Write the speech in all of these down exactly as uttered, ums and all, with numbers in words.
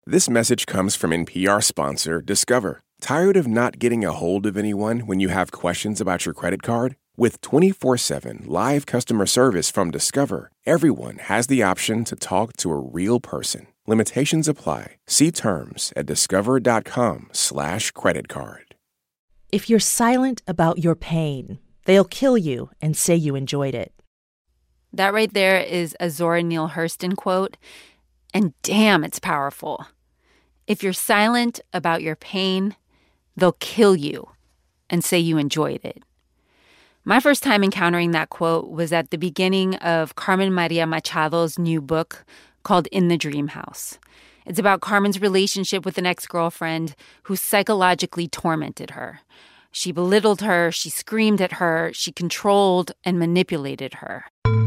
This message comes from N P R sponsor Discover. Tired of not getting a hold of anyone when you have questions about your credit card? With twenty-four seven live customer service from Discover, everyone has the option to talk to a real person. Limitations apply. See terms at discover.com slash credit card. If you're silent about your pain, they'll kill you and say you enjoyed it. That right there is a Zora Neale Hurston quote, and damn, it's powerful. If you're silent about your pain, they'll kill you and say you enjoyed it. My first time encountering that quote was at the beginning of Carmen Maria Machado's new book called In the Dream House. It's about Carmen's relationship with an ex-girlfriend who psychologically tormented her. She belittled her, she screamed at her, she controlled and manipulated her.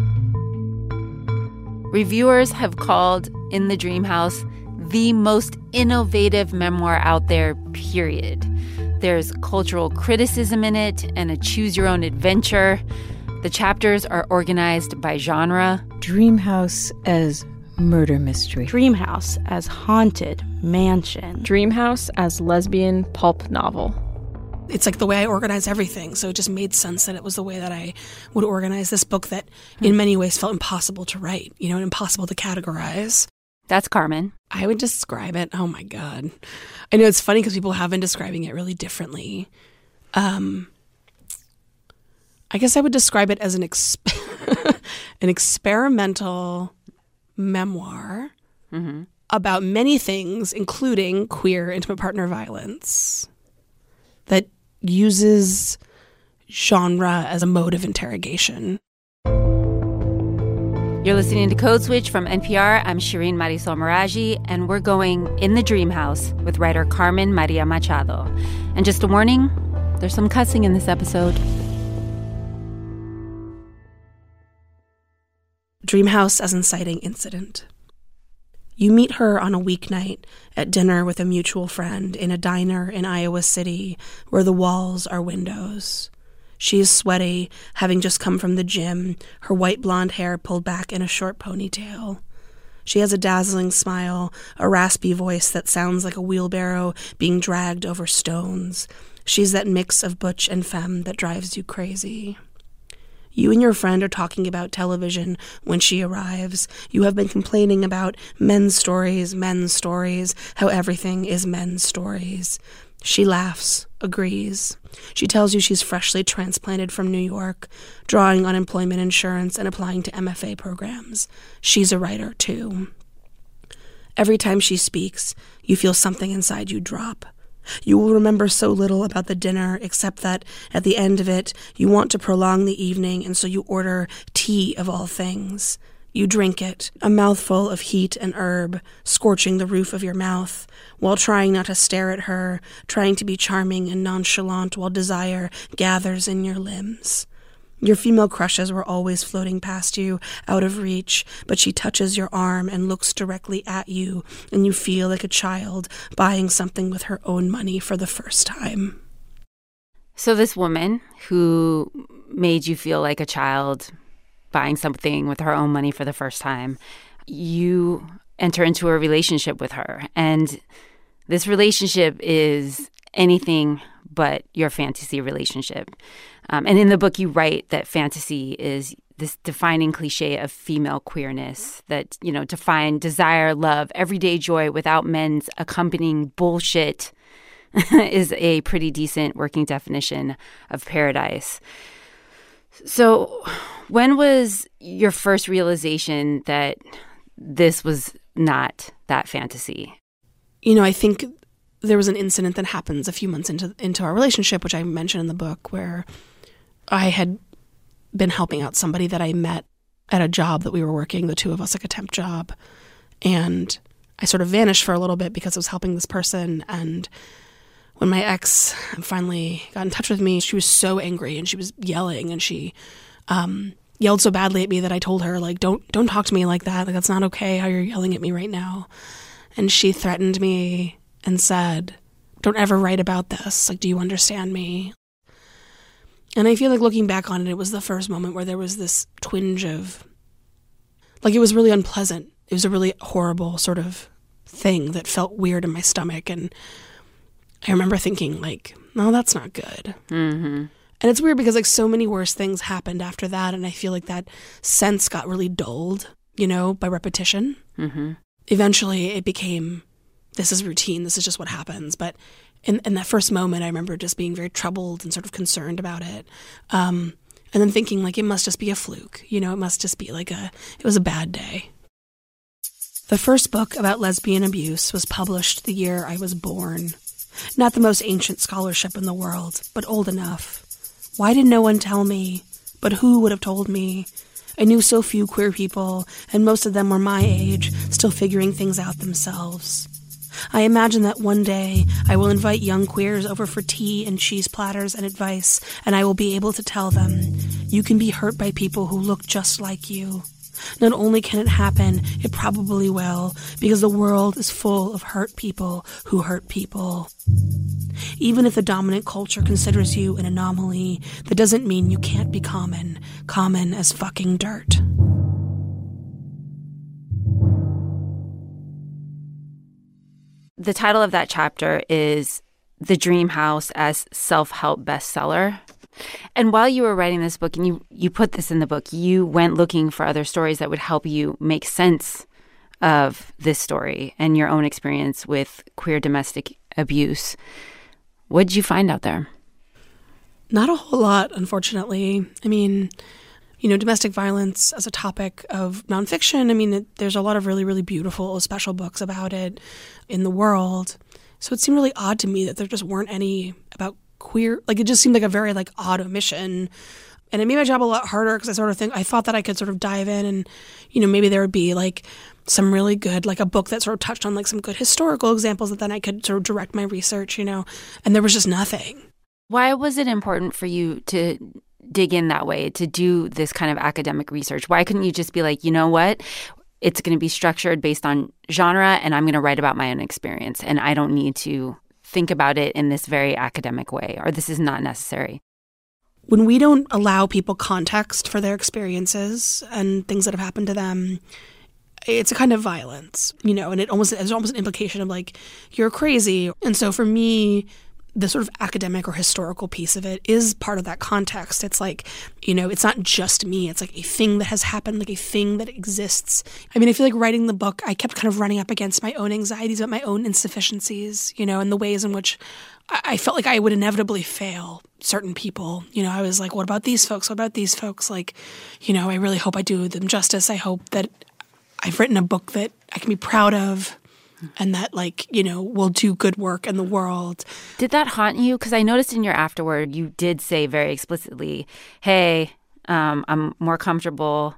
Reviewers have called In the Dream House the most innovative memoir out there, period. There's cultural criticism in it and a choose-your-own-adventure. The chapters are organized by genre. Dream House as murder mystery. Dream House as haunted mansion. Dream House as lesbian pulp novel. It's like the way I organize everything, so it just made sense that it was the way that I would organize this book that in many ways felt impossible to write, you know, and impossible to categorize. That's Carmen. I would describe it, oh my God. I know it's funny because people have been describing it really differently. Um, I guess I would describe it as an exp- an experimental memoir mm-hmm. about many things, including queer intimate partner violence, that uses genre as a mode of interrogation. You're listening to Code Switch from N P R. I'm Shireen Marisol Meraji, and we're going in the Dream House with writer Carmen Maria Machado. And just a warning, there's some cussing in this episode. Dream House as inciting incident. You meet her on a weeknight at dinner with a mutual friend in a diner in Iowa City where the walls are windows. She is sweaty, having just come from the gym, her white blonde hair pulled back in a short ponytail. She has a dazzling smile, a raspy voice that sounds like a wheelbarrow being dragged over stones. She's that mix of butch and femme that drives you crazy. You and your friend are talking about television when she arrives. You have been complaining about men's stories, men's stories, how everything is men's stories. She laughs, agrees. She tells you she's freshly transplanted from New York, drawing unemployment insurance and applying to M F A programs. She's a writer, too. Every time she speaks, you feel something inside you drop. You will remember so little about the dinner, except that at the end of it, you want to prolong the evening, and so you order tea of all things. You drink it, a mouthful of heat and herb, scorching the roof of your mouth, while trying not to stare at her, trying to be charming and nonchalant while desire gathers in your limbs. Your female crushes were always floating past you, out of reach, but she touches your arm and looks directly at you, and you feel like a child buying something with her own money for the first time. So this woman who made you feel like a child buying something with her own money for the first time, you enter into a relationship with her. And this relationship is anything but your fantasy relationship. Um, and in the book, you write that fantasy is this defining cliche of female queerness, that, you know, to find desire, love, everyday joy without men's accompanying bullshit is a pretty decent working definition of paradise. So when was your first realization that this was not that fantasy? You know, I think there was an incident that happens a few months into into our relationship, which I mentioned in the book, where I had been helping out somebody that I met at a job that we were working, the two of us, like a temp job. And I sort of vanished for a little bit because I was helping this person. And when my ex finally got in touch with me, she was so angry and she was yelling, and she um, yelled so badly at me that I told her, like, don't don't talk to me like that. Like, that's not okay how you're yelling at me right now. And she threatened me and said, don't ever write about this. Like, do you understand me? And I feel like looking back on it, it was the first moment where there was this twinge of, like, it was really unpleasant. It was a really horrible sort of thing that felt weird in my stomach. And I remember thinking, like, no, that's not good. Mm-hmm. And it's weird because, like, so many worse things happened after that, and I feel like that sense got really dulled, you know, by repetition. Mm-hmm. Eventually, it became, this is routine, this is just what happens. But in, in that first moment, I remember just being very troubled and sort of concerned about it. Um, and then thinking, like, it must just be a fluke. You know, it must just be like a, it was a bad day. The first book about lesbian abuse was published the year I was born. Not the most ancient scholarship in the world, but old enough. Why did no one tell me? But who would have told me? I knew so few queer people, and most of them were my age, still figuring things out themselves. I imagine that one day I will invite young queers over for tea and cheese platters and advice, and I will be able to tell them, you can be hurt by people who look just like you. Not only can it happen, it probably will, because the world is full of hurt people who hurt people. Even if the dominant culture considers you an anomaly, that doesn't mean you can't be common, common as fucking dirt. The title of that chapter is The Dream House as Self-Help Bestseller. And while you were writing this book, and you, you put this in the book, you went looking for other stories that would help you make sense of this story and your own experience with queer domestic abuse. What did you find out there? Not a whole lot, unfortunately. I mean, you know, domestic violence as a topic of nonfiction, I mean, it, there's a lot of really, really beautiful, special books about it in the world. So it seemed really odd to me that there just weren't any about queer, like it just seemed like a very like odd omission. And it made my job a lot harder because I sort of think, I thought that I could sort of dive in and, you know, maybe there would be like some really good, like a book that sort of touched on like some good historical examples that then I could sort of direct my research, you know, and there was just nothing. Why was it important for you to dig in that way, to do this kind of academic research? Why couldn't you just be like, you know what? It's going to be structured based on genre and I'm going to write about my own experience and I don't need to think about it in this very academic way, or this is not necessary? When we don't allow people context for their experiences and things that have happened to them, it's a kind of violence, you know, and it almost there's almost an implication of like, you're crazy. And so for me, the sort of academic or historical piece of it is part of that context. It's like, you know, it's not just me. It's like a thing that has happened, like a thing that exists. I mean, I feel like writing the book, I kept kind of running up against my own anxieties about my own insufficiencies, you know, and the ways in which I felt like I would inevitably fail certain people. You know, I was like, what about these folks? What about these folks? Like, you know, I really hope I do them justice. I hope that I've written a book that I can be proud of and that, like, you know, will do good work in the world. Did that haunt you? Because I noticed in your afterword, you did say very explicitly, hey, um, I'm more comfortable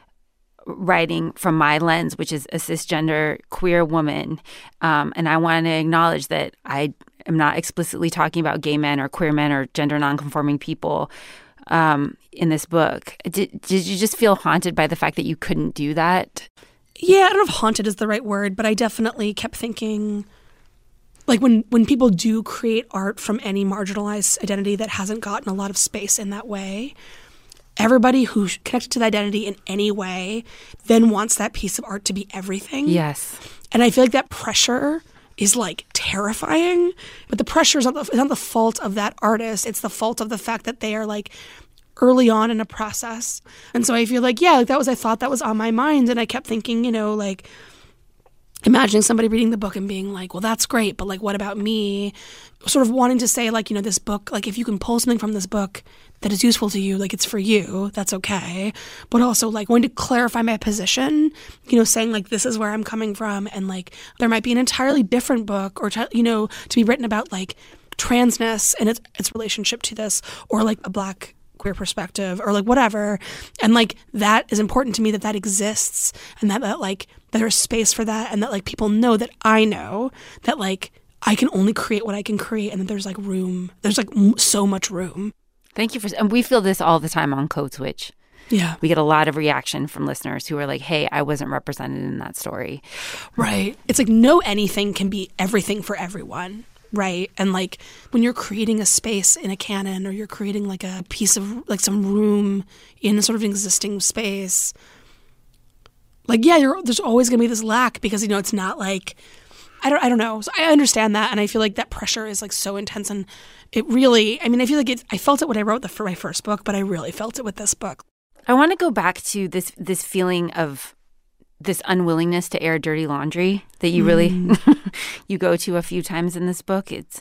writing from my lens, which is a cisgender queer woman. Um, and I want to acknowledge that I am not explicitly talking about gay men or queer men or gender nonconforming people um, in this book. Did, did you just feel haunted by the fact that you couldn't do that? Yeah, I don't know if haunted is the right word, but I definitely kept thinking, like when, when people do create art from any marginalized identity that hasn't gotten a lot of space in that way, everybody who's connected to the identity in any way then wants that piece of art to be everything. Yes. And I feel like that pressure is like terrifying, but the pressure is not the, it's not the fault of that artist. It's the fault of the fact that they are like early on in a process. And so I feel like, yeah, like that was, I thought that was on my mind. And I kept thinking, you know, like imagining somebody reading the book and being like, well, that's great, but like, what about me? Sort of wanting to say like, you know, this book, like if you can pull something from this book that is useful to you, like it's for you, that's okay. But also like wanting to clarify my position, you know, saying like, this is where I'm coming from. And like, there might be an entirely different book or, you know, to be written about like transness and its, its relationship to this, or like a Black queer perspective or like whatever. And like that is important to me, that that exists and that, that like there's space for that and that like people know that I know that like I can only create what I can create and that there's like room. There's like m- so much room. Thank you for, and we feel this all the time on Code Switch. Yeah. We get a lot of reaction from listeners who are like, hey, I wasn't represented in that story. Right. It's like no anything can be everything for everyone. Right. And like when you're creating a space in a canon or you're creating like a piece of like some room in a sort of existing space, like, yeah, you're, there's always going to be this lack because, you know, it's not like I don't I don't know. So I understand that, and I feel like that pressure is like so intense, and it really, I mean, I feel like it, I felt it when I wrote the for my first book, but I really felt it with this book. I want to go back to this this feeling of this unwillingness to air dirty laundry that you really mm. you go to a few times in this book. It's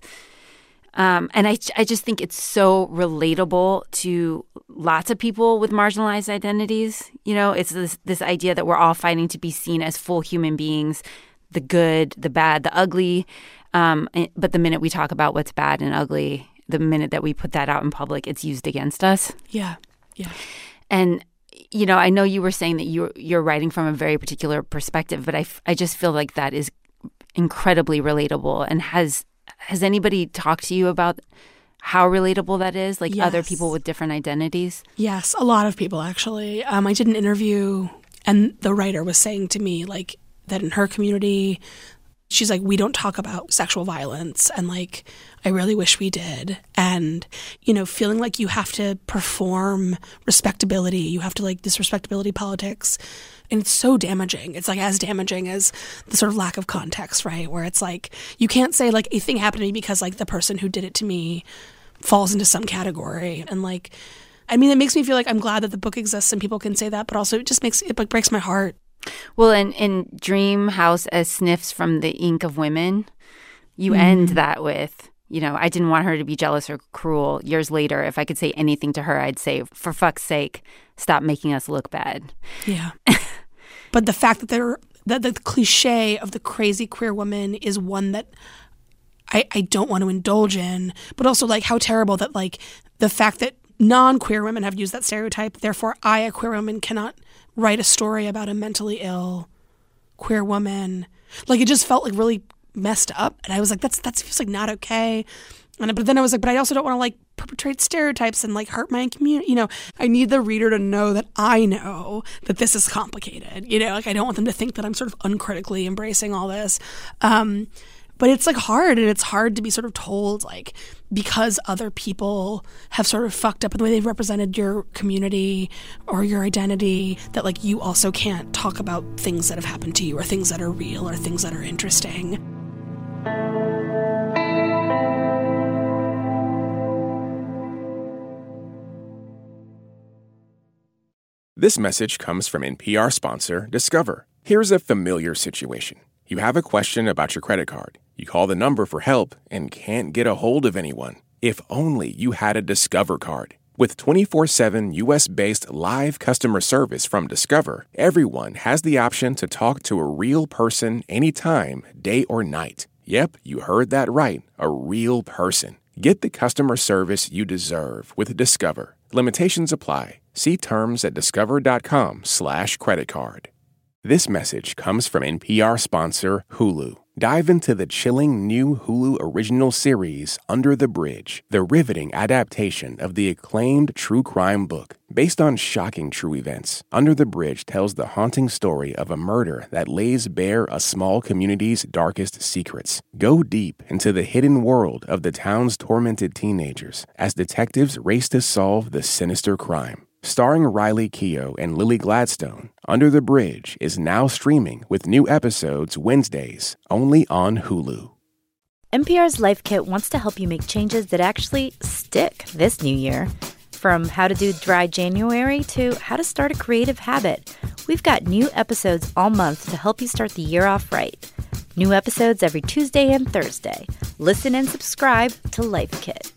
um, and I I just think it's so relatable to lots of people with marginalized identities. You know, it's this this idea that we're all fighting to be seen as full human beings, the good, the bad, the ugly. Um, but the minute we talk about what's bad and ugly, the minute that we put that out in public, it's used against us. Yeah, yeah. And you know, I know you were saying that you're you're writing from a very particular perspective, but I, I just feel like that is incredibly relatable. And has has anybody talked to you about how relatable that is? Like yes. other people with different identities? Yes, a lot of people actually. Um, I did an interview, and the writer was saying to me like that in her community, she's like, we don't talk about sexual violence, and like, I really wish we did. And, you know, feeling like you have to perform respectability, you have to like this respectability politics. And it's so damaging. It's like as damaging as the sort of lack of context, right? Where it's like, you can't say like a thing happened to me because like the person who did it to me falls into some category. And like, I mean, it makes me feel like I'm glad that the book exists and people can say that, but also it just makes, it like breaks my heart. Well, in, in Dream House as Sniffs from the Ink of Women, you mm. end that with, you know, I didn't want her to be jealous or cruel. Years later, if I could say anything to her, I'd say, for fuck's sake, stop making us look bad. Yeah. But the fact that there, that the cliche of the crazy queer woman is one that I, I don't want to indulge in, but also like how terrible that like the fact that non-queer women have used that stereotype, therefore I, a queer woman, cannot write a story about a mentally ill queer woman. Like it just felt like really messed up, and I was like, that's that feels like not okay. And but then I was like, but I also don't want to like perpetrate stereotypes and like hurt my community. You know, I need the reader to know that I know that this is complicated. You know, like I don't want them to think that I'm sort of uncritically embracing all this. Um, but it's like hard, and it's hard to be sort of told like because other people have sort of fucked up in the way they've represented your community or your identity, that like you also can't talk about things that have happened to you or things that are real or things that are interesting. This message comes from N P R sponsor Discover. Here's a familiar situation. You have a question about your credit card. You call the number for help and can't get a hold of anyone. If only you had a Discover card. With twenty-four seven U S-based live customer service from Discover, everyone has the option to talk to a real person anytime, day or night. Yep, you heard that right, a real person. Get the customer service you deserve with Discover. Limitations apply. See terms at discover.com slash credit card. This message comes from N P R sponsor Hulu. Dive into the chilling new Hulu original series, Under the Bridge, the riveting adaptation of the acclaimed true crime book. Based on shocking true events, Under the Bridge tells the haunting story of a murder that lays bare a small community's darkest secrets. Go deep into the hidden world of the town's tormented teenagers as detectives race to solve the sinister crime. Starring Riley Keough and Lily Gladstone, Under the Bridge is now streaming with new episodes Wednesdays, only on Hulu. N P R's Life Kit wants to help you make changes that actually stick this new year. From how to do dry January to how to start a creative habit, we've got new episodes all month to help you start the year off right. New episodes every Tuesday and Thursday. Listen and subscribe to Life Kit.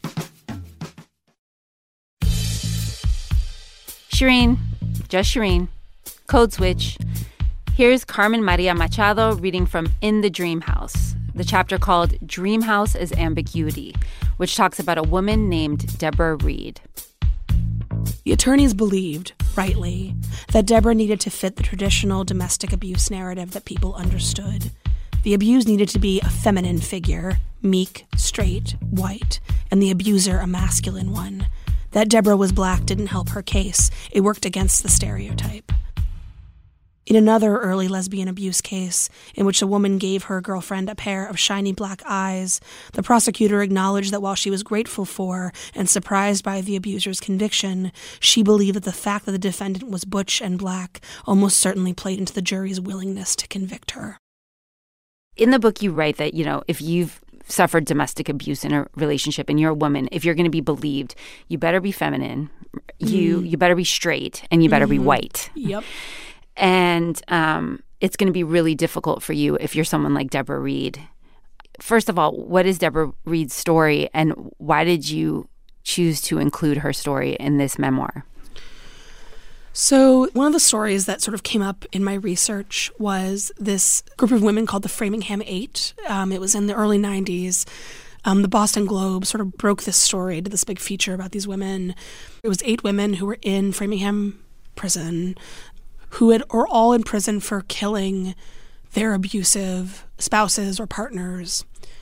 Shireen, just Shireen, Code Switch. Here's Carmen Maria Machado reading from In the Dream House, the chapter called Dream House as Ambiguity, which talks about a woman named Deborah Reed. The attorneys believed, rightly, that Deborah needed to fit the traditional domestic abuse narrative that people understood. The abused needed to be a feminine figure, meek, straight, white, and the abuser a masculine one. That Deborah was black didn't help her case. It worked against the stereotype. In another early lesbian abuse case, in which a woman gave her girlfriend a pair of shiny black eyes, the prosecutor acknowledged that while she was grateful for and surprised by the abuser's conviction, she believed that the fact that the defendant was butch and black almost certainly played into the jury's willingness to convict her. in the book, you write that, you know, if you've suffered domestic abuse in a relationship and you're a woman, if you're going to be believed, you better be feminine, you mm. you better be straight, and you better mm-hmm. be white. Yep. And um, it's going to be really difficult for you if you're someone like Deborah Reed. First of all, what is Deborah Reed's story, and why did you choose to include her story in this memoir? So one of the stories that sort of came up in my research was this group of women called the Framingham Eight. Um, it was in the early nineties. Um, the Boston Globe sort of broke this story, did this big feature about these women. It was eight women who were in Framingham prison who had, were all in prison for killing their abusive spouses or partners.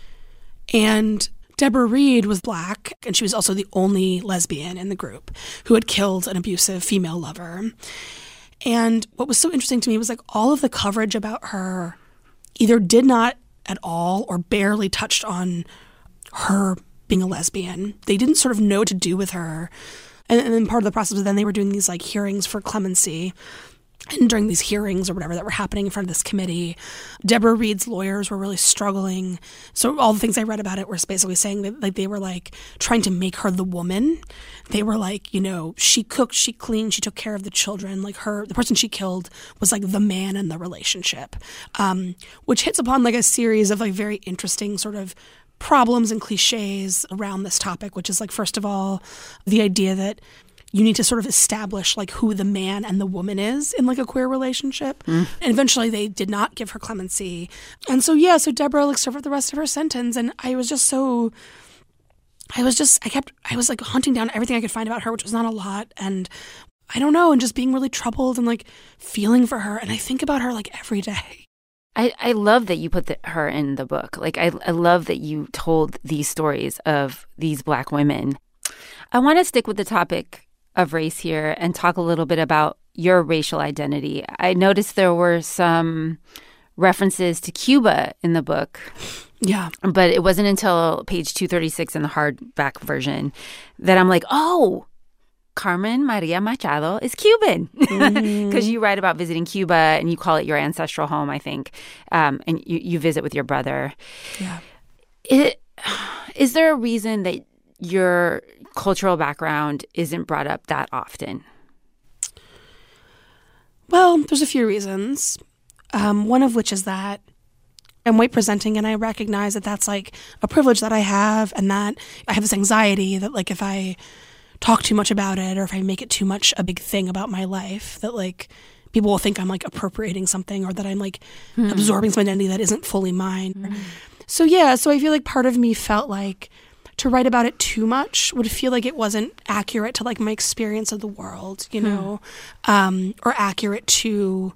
And Deborah Reed was Black, and she was also the only lesbian in the group who had killed an abusive female lover. And what was so interesting to me was like all of the coverage about her either did not at all or barely touched on her being a lesbian. They didn't sort of know what to do with her. And, and then part of the process was then they were doing these like hearings for clemency. And during these hearings or whatever that were happening in front of this committee, Deborah Reed's lawyers were really struggling. So all the things I read about it were basically saying that like they were like trying to make her the woman. They were like, you know, she cooked, she cleaned, she took care of the children. Like her, the person she killed was like the man in the relationship, um, which hits upon like a series of like very interesting sort of problems and cliches around this topic, which is like, first of all, the idea that you need to sort of establish like who the man and the woman is in like a queer relationship. Mm. And eventually they did not give her clemency. And so, yeah, so Deborah like served the rest of her sentence. And I was just so, I was just, I kept, I was like hunting down everything I could find about her, which was not a lot. And I don't know, and just being really troubled and like feeling for her. And I think about her like every day. I, I love that you put the, her in the book. Like, I, I love that you told these stories of these Black women. I want to stick with the topic of race here and talk a little bit about your racial identity. I noticed there were some references to Cuba in the book. Yeah. But it wasn't until page two thirty-six in the hardback version that I'm like, oh, Carmen Maria Machado is Cuban. Because mm-hmm. you write about visiting Cuba and you call it your ancestral home, I think. Um, and you, you visit with your brother. Yeah. It, is there a reason that your cultural background isn't brought up that often? Well, there's a few reasons. Um, one of which is that I'm white presenting, and I recognize that that's like a privilege that I have, and that I have this anxiety that like if I talk too much about it or if I make it too much a big thing about my life, that like people will think I'm like appropriating something or that I'm like hmm. absorbing some identity that isn't fully mine. Hmm. So yeah, so I feel like part of me felt like to write about it too much would feel like it wasn't accurate to like my experience of the world, you know, hmm. um, or accurate to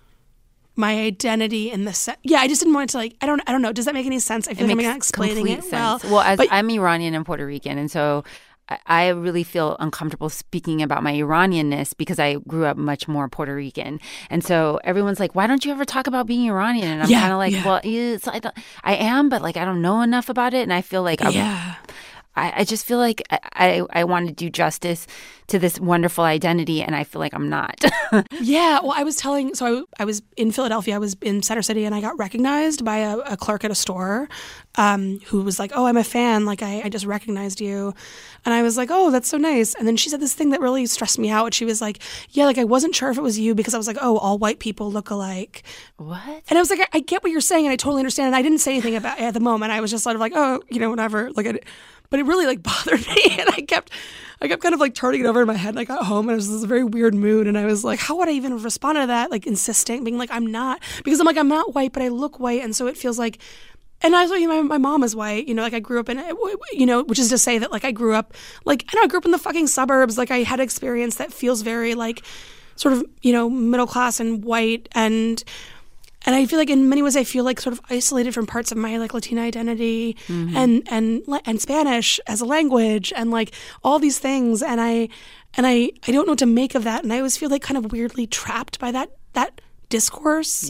my identity in the set. Yeah, I just didn't want it to like, I don't I don't know. Does that make any sense? I feel it like I'm not explaining it sense. well. Well, as but, I'm Iranian and Puerto Rican, and so I, I really feel uncomfortable speaking about my Iranianness because I grew up much more Puerto Rican. And so everyone's like, why don't you ever talk about being Iranian? And I'm yeah, kind of like, yeah. well, it's, I, don't, I am, but like I don't know enough about it. And I feel like I'm, yeah. I, I just feel like I, I, I want to do justice to this wonderful identity, and I feel like I'm not. Yeah, well, I was telling, so I, I was in Philadelphia, I was in Center City, and I got recognized by a, a clerk at a store um, who was like, oh, I'm a fan, like I, I just recognized you. And I was like, oh, that's so nice. And then she said this thing that really stressed me out. She was like, yeah, like I wasn't sure if it was you because I was like, oh, all white people look alike. What? And I was like, I, I get what you're saying, and I totally understand. And I didn't say anything about it at the moment. I was just sort of like, oh, you know, whatever. Like, I, but it really like bothered me, and I kept, I kept kind of like turning it over in my head. And I got home, and it was this very weird mood, and I was like, how would I even respond to that? Like insisting, being like, I'm not, because I'm like, I'm not white, but I look white, and so it feels like. And I was, you know, my, my mom is white, you know, like I grew up in, you know, which is to say that like I grew up, like, I know I grew up in the fucking suburbs. Like I had experience that feels very like sort of, you know, middle class and white. And, and I feel like in many ways I feel like sort of isolated from parts of my like Latina identity mm-hmm. and, and, and Spanish as a language and like all these things. And I, and I, I don't know what to make of that. And I always feel like kind of weirdly trapped by that, that discourse. Yeah.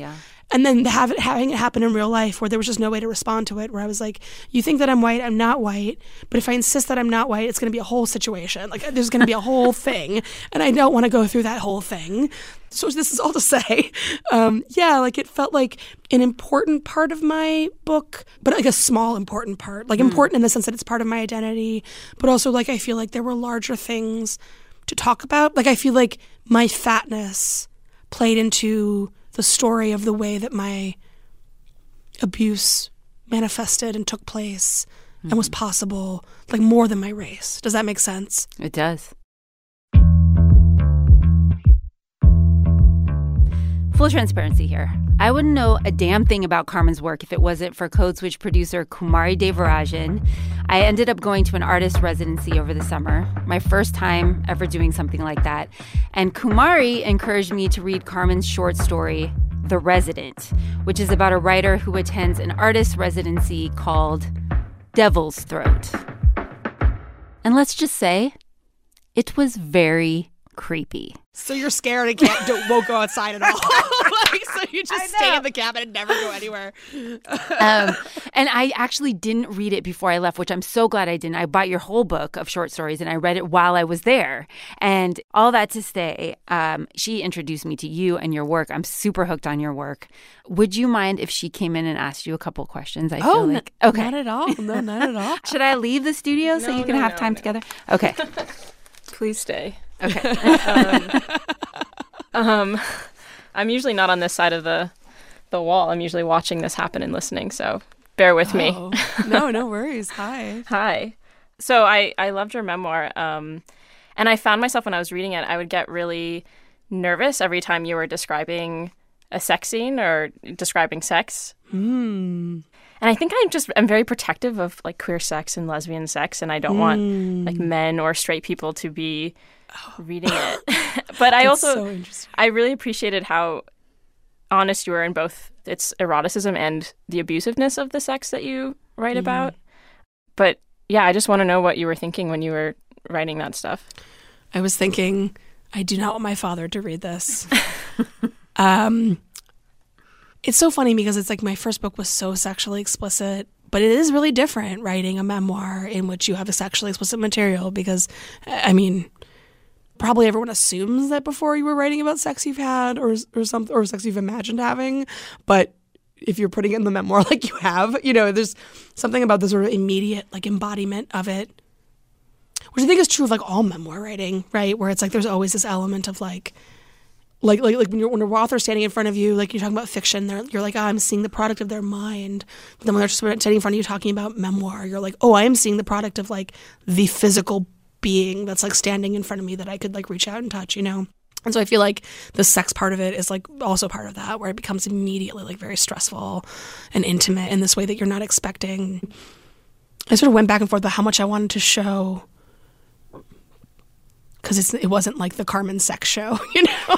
And then have it, having it happen in real life where there was just no way to respond to it, where I was like, you think that I'm white, I'm not white, but if I insist that I'm not white, it's going to be a whole situation. Like, there's going to be a whole thing, and I don't want to go through that whole thing. So this is all to say, um, yeah, like it felt like an important part of my book, but like a small important part, like mm. important in the sense that it's part of my identity, but also like I feel like there were larger things to talk about. Like I feel like my fatness played into the story of the way that my abuse manifested and took place mm. and was possible, like more than my race. Does that make sense? It does. Full transparency here. I wouldn't know a damn thing about Carmen's work if it wasn't for Code Switch producer Kumari Devarajan. I ended up going to an artist residency over the summer, my first time ever doing something like that. And Kumari encouraged me to read Carmen's short story, The Resident, which is about a writer who attends an artist residency called Devil's Throat. And let's just say, it was very creepy. So you're scared and can't, don't, won't go outside at all. Like, so you just stay in the cabin and never go anywhere. um, and I actually didn't read it before I left, which I'm so glad I didn't. I bought your whole book of short stories and I read it while I was there. And all that to say, um, she introduced me to you and your work. I'm super hooked on your work. Would you mind if she came in and asked you a couple questions? I oh, feel like n- okay. Not at all. No, not at all. Should I leave the studio no, so you can no, have no, time no. together? Okay. Please stay. Okay. um, um, I'm usually not on this side of the the wall. I'm usually watching this happen and listening, so bear with oh. me. No, no worries. Hi. Hi. So I, I loved your memoir, um, and I found myself when I was reading it, I would get really nervous every time you were describing a sex scene or describing sex. Mm. And I think I just am very protective of like queer sex and lesbian sex, and I don't mm. want like men or straight people to be reading it. But I also, so I really appreciated how honest you were in both its eroticism and the abusiveness of the sex that you write mm. about. But yeah, I just want to know what you were thinking when you were writing that stuff. I was thinking, I do not want my father to read this. um, it's so funny because it's like my first book was so sexually explicit, but it is really different writing a memoir in which you have a sexually explicit material because, I mean, probably everyone assumes that before you were writing about sex you've had or or something or sex you've imagined having, but if you're putting it in the memoir like you have, you know, there's something about the sort of immediate like embodiment of it, which I think is true of like all memoir writing, right? Where it's like there's always this element of like, like like like when you're when a author standing in front of you, like you're talking about fiction, they're, you're like, oh, I'm seeing the product of their mind. But then when they're just standing in front of you talking about memoir, you're like, oh, I am seeing the product of like the physical being that's like standing in front of me that I could like reach out and touch, you know? And so I feel like the sex part of it is like also part of that, where it becomes immediately like very stressful and intimate in this way that you're not expecting. I sort of went back and forth about how much I wanted to show, because it's it wasn't like the Carmen sex show, you know?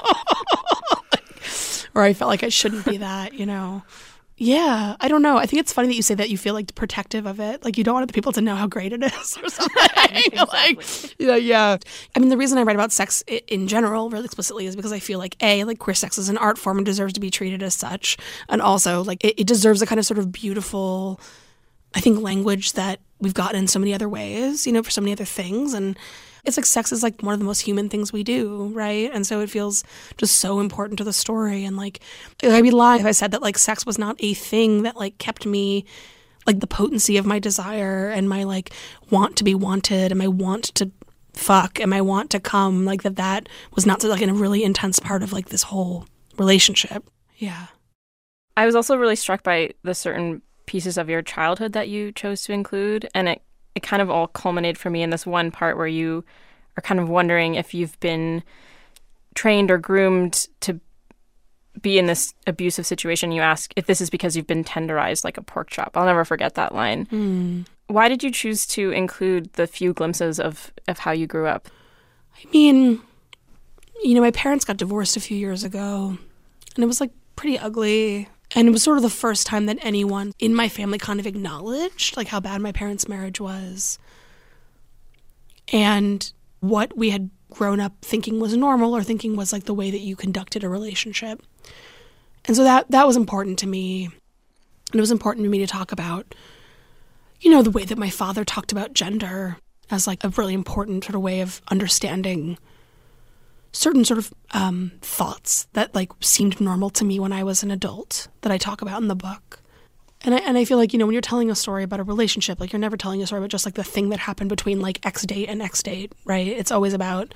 Or I felt like I shouldn't be that, you know? Yeah, I don't know. I think it's funny that you say that you feel like protective of it. Like you don't want other people to know how great it is or something. Exactly. Like, yeah, yeah. I mean, the reason I write about sex in general really explicitly is because I feel like, A, like queer sex is an art form and deserves to be treated as such. And also, like, it, it deserves a kind of sort of beautiful, I think, language that we've gotten in so many other ways, you know, for so many other things. And it's like sex is like one of the most human things we do, right? And so it feels just so important to the story. And like, I'd be lying if I said that like sex was not a thing that like kept me, like the potency of my desire and my like want to be wanted and my want to fuck and my want to come, like that that was not like a really intense part of like this whole relationship. Yeah. I was also really struck by the certain pieces of your childhood that you chose to include, and it it kind of all culminated for me in this one part where you are kind of wondering if you've been trained or groomed to be in this abusive situation. You ask if this is because you've been tenderized like a pork chop. I'll never forget that line. Mm. Why did you choose to include the few glimpses of, of how you grew up? I mean, you know, my parents got divorced a few years ago, and it was like pretty ugly. And it was sort of the first time that anyone in my family kind of acknowledged like how bad my parents' marriage was and what we had grown up thinking was normal or thinking was like the way that you conducted a relationship. And so that that was important to me. And it was important to me to talk about, you know, the way that my father talked about gender as like a really important sort of way of understanding certain sort of um, thoughts that like seemed normal to me when I was an adult that I talk about in the book. And I and I feel like, you know, when you're telling a story about a relationship, like you're never telling a story about just like the thing that happened between like X date and X date, right? It's always about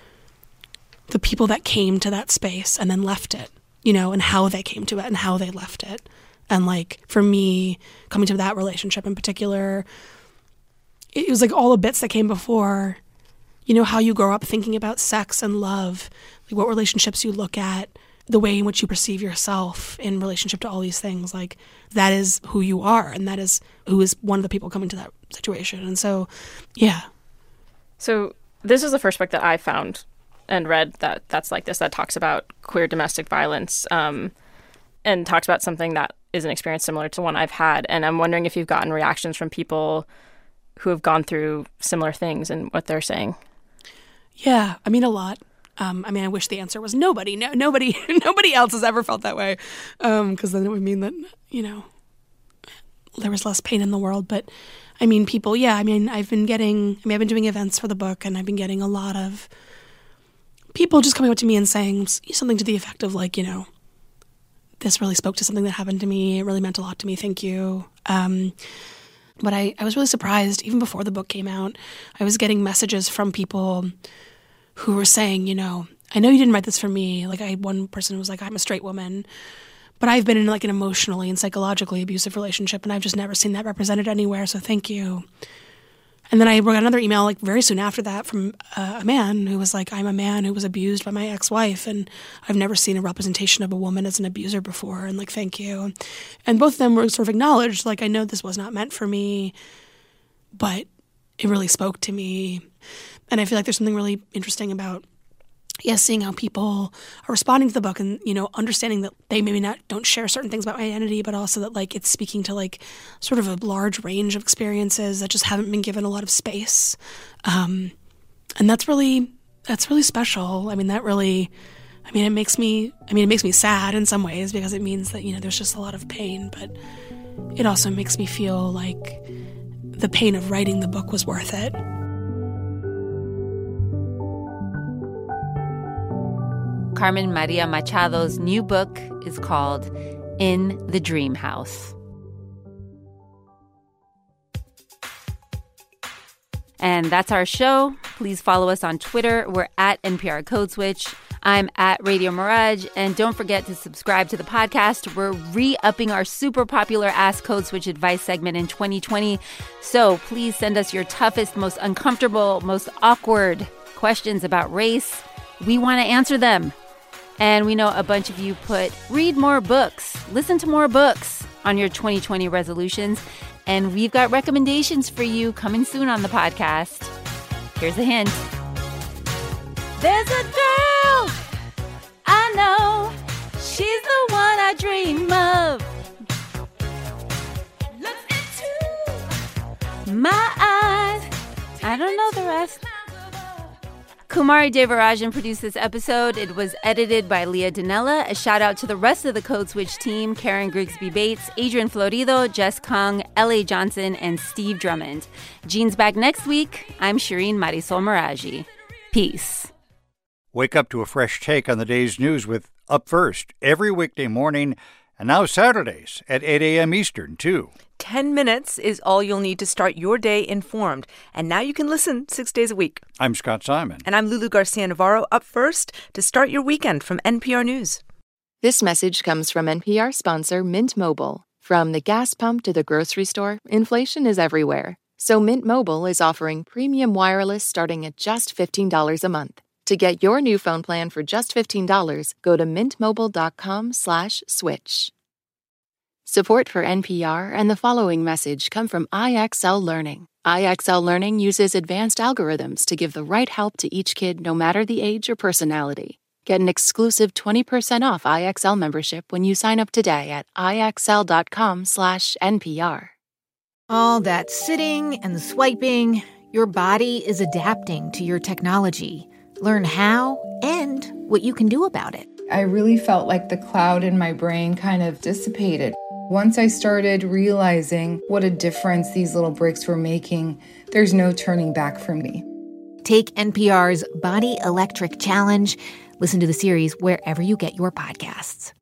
the people that came to that space and then left it, you know, and how they came to it and how they left it. And like for me, coming to that relationship in particular, it was like all the bits that came before, you know, how you grow up thinking about sex and love, like what relationships you look at, the way in which you perceive yourself in relationship to all these things, like that is who you are, and that is who is one of the people coming to that situation. And so, yeah. So this is the first book that I found and read that that's like this, that talks about queer domestic violence, um, and talks about something that is an experience similar to one I've had. And I'm wondering if you've gotten reactions from people who have gone through similar things and what they're saying. Yeah, I mean, a lot. Um, I mean, I wish the answer was nobody. No, nobody, nobody else has ever felt that way, because um, then it would mean that, you know, there was less pain in the world. But I mean, people, yeah. I mean, I've been getting. I mean, I've been doing events for the book, and I've been getting a lot of people just coming up to me and saying something to the effect of, like, you know, this really spoke to something that happened to me. It really meant a lot to me. Thank you. Um, but I, I was really surprised. Even before the book came out, I was getting messages from people who were saying, you know, I know you didn't write this for me. Like, I one person was like, I'm a straight woman, but I've been in like an emotionally and psychologically abusive relationship, and I've just never seen that represented anywhere, so thank you. And then I wrote another email like very soon after that from uh, a man who was like, I'm a man who was abused by my ex-wife, and I've never seen a representation of a woman as an abuser before, and like, thank you. And both of them were sort of acknowledged, like, I know this was not meant for me, but it really spoke to me. And I feel like there's something really interesting about, yes, seeing how people are responding to the book and, you know, understanding that they maybe not don't share certain things about my identity, but also that, like, it's speaking to, like, sort of a large range of experiences that just haven't been given a lot of space. Um, and that's really, that's really special. I mean, that really, I mean, it makes me, I mean, it makes me sad in some ways because it means that, you know, there's just a lot of pain, but it also makes me feel like the pain of writing the book was worth it. Carmen Maria Machado's new book is called In the Dream House. And that's our show. Please follow us on Twitter. We're at N P R Code Switch. I'm at Radio Mirage. And don't forget to subscribe to the podcast. We're re-upping our super popular Ask Code Switch advice segment in twenty twenty. So please send us your toughest, most uncomfortable, most awkward questions about race. We want to answer them. And we know a bunch of you put read more books, listen to more books on your twenty twenty resolutions. And we've got recommendations for you coming soon on the podcast. Here's a hint. There's a girl I know. She's the one I dream of. Look into my eyes. I don't know the rest. Kumari Devarajan produced this episode. It was edited by Leah Donnella. A shout out to the rest of the Code Switch team: Karen Grigsby Bates, Adrian Florido, Jess Kung, L A Johnson, and Steve Drummond. Jean's back next week. I'm Shireen Marisol Meraji. Peace. Wake up to a fresh take on the day's news with Up First every weekday morning, and now Saturdays at eight a.m. Eastern, too. Ten minutes is all you'll need to start your day informed. And now you can listen six days a week. I'm Scott Simon. And I'm Lulu Garcia-Navarro. Up first to start your weekend from N P R News. This message comes from N P R sponsor Mint Mobile. From the gas pump to the grocery store, inflation is everywhere. So Mint Mobile is offering premium wireless starting at just fifteen dollars a month. To get your new phone plan for just fifteen dollars, go to mintmobile.com slash switch. Support for N P R and the following message come from I X L Learning. I X L Learning uses advanced algorithms to give the right help to each kid no matter the age or personality. Get an exclusive twenty percent off I X L membership when you sign up today at ixl.com slash NPR. All that sitting and swiping, your body is adapting to your technology. Learn how and what you can do about it. I really felt like the cloud in my brain kind of dissipated. Once I started realizing what a difference these little breaks were making, there's no turning back for me. Take N P R's Body Electric Challenge. Listen to the series wherever you get your podcasts.